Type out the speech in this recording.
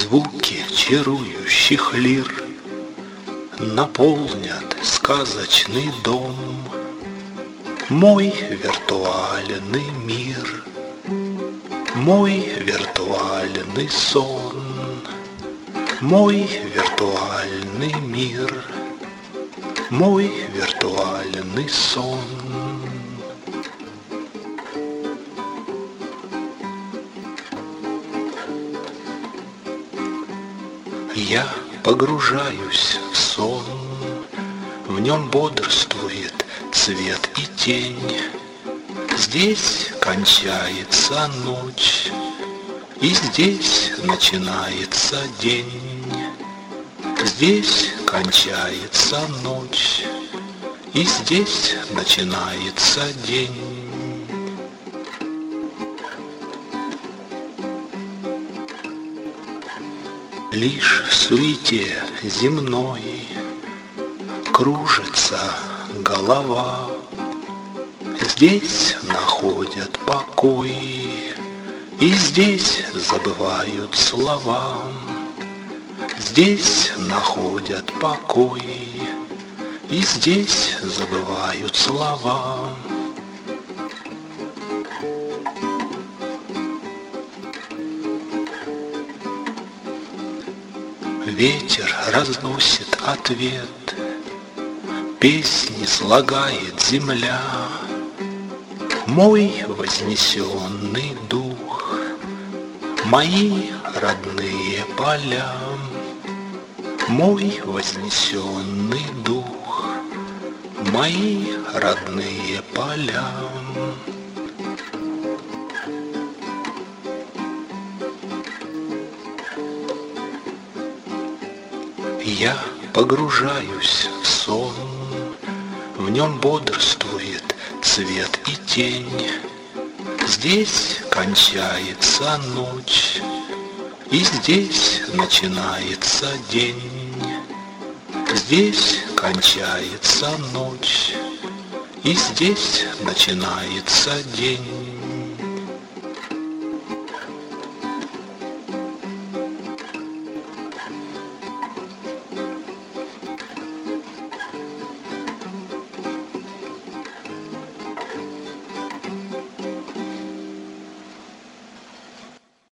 Звуки чарующих лир наполнят сказочный дом. Мой виртуальный мир, мой виртуальный сон, мой виртуальный мир, мой виртуальный сон. Я погружаюсь в сон, в нем бодрствует цвет и тень. Здесь кончается ночь, и здесь начинается день. Здесь кончается ночь, и здесь начинается день. Лишь в суете земной кружится голова. Здесь находят покой, и здесь забывают слова. Здесь находят покой, и здесь забывают слова. Ветер разносит ответ, песни слагает земля. Мой вознесенный дух, мои родные поля. Мой вознесенный дух, мои родные поля. Я погружаюсь в сон, в нем бодрствует цвет и тень. Здесь кончается ночь, и здесь начинается день. Здесь кончается ночь, и здесь начинается день.